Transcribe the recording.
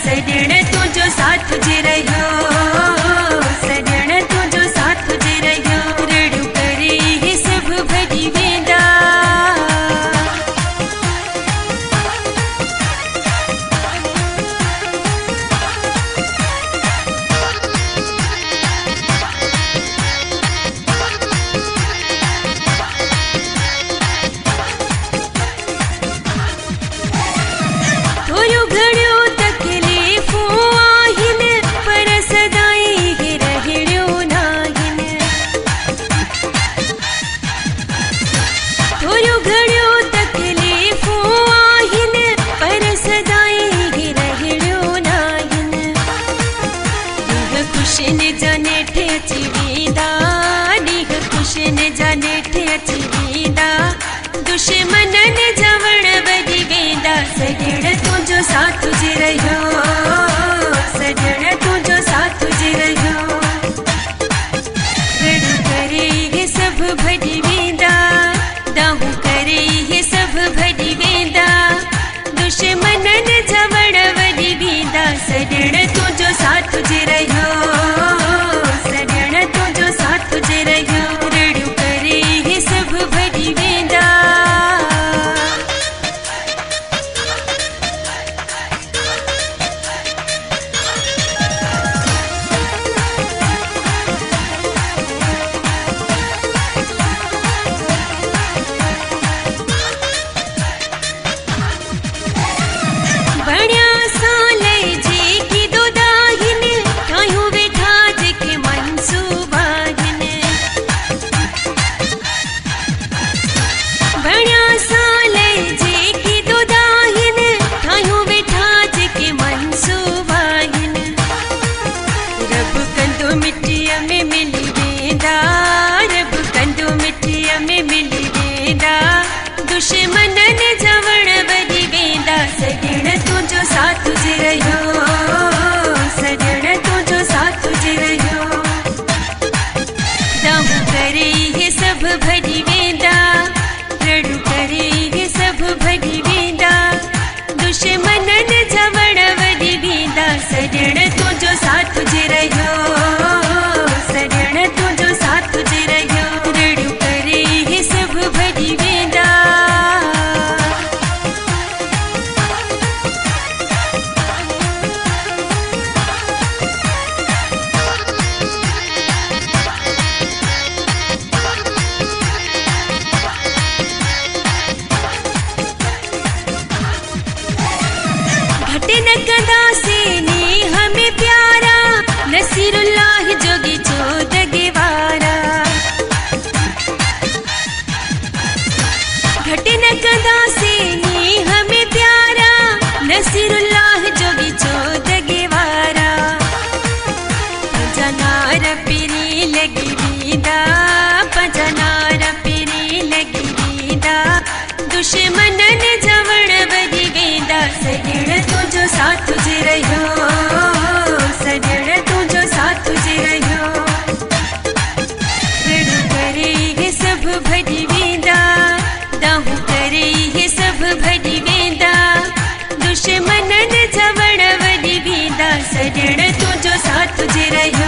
सजण तुझो साथ जे रहियो, सजण तुझो साथ जे रहियो, रड़ू करे हे सब भॼी वेंदा। थोरो घणो तकलीफ़ूं आहिनि पर सदाईं हे रहड़ियो नाहिनि। थोरो घणो तकलीफ़ूं आहिनि पर सदाईं हे रहड़ियो नाहिनि। ॾींहं ख़ुशियुनि जा नेठ अची वेंदा, ॾींहं ख़ुशियुनि जा नेठ अची वेंदा, दुश्मननि जा वण वॼी वेंदा। सजण तुझो साथ जे रहियो, सजण तुझो साथ जे रहियो, रड़ू करे हे सब भॼी वेंदा, दाहूं करे हे सब भॼी वेंदा, दुश्मननि जा वण वॼी वेंदा। सजण तुझो साथ जे रहियो, सजण तुझो साथ जे रहियो, रड़ू करे हे सब भॼी वेंदा। बणिया साले जेकी दुदाहिनि, ठाहियूं वेठा जेके मनसूबाहिनि। बणिया साले जेकी दुदाहिनि, ठाहियूं वेठा जेके मनसूबाहिनि। रब कंदो मिटीअ में मिली वेंदा, रब कंदो मिटीअ में मिली वेंदा, दुश्मननि जा वण वॼी वेंदा। सजण तुझो साथ जे रहियो, सजण तुझो साथ जे रहियो, दाहूं करे हे सब भॼी वेंदा, रड़ू करे हे सब भॼी वेंदा, दुश्मननि जा वण वॼी वेंदा। सजण तुझो साथ जे रहियो, सजण तुझो साथ जे रहियो, रड़ू करे हे सब भॼी वेंदा। घट न कंदासीं नीह में प्यारा, नसीरुल्लाह जोगी चोदगे वारा। घट न कंदासीं नीह में प्यारा, नसीरुल्लाह जोगी चोदगे वारा। पंजनार पिरी लगी वेंदा, पंजनार पिरी लगी वेंदा, दुश्मननि जा वण वॼी वेंदा। सजण तुझो साथ जे रहियो, सजण तुझो साथ जे रहियो, रड़ू करे हे सब भॼी वेंदा, दाहूं करे हे सब भॼी वेंदा, दुश्मननि जा वण वॼी वेंदा। सजण तुझो साथ जे रहियो।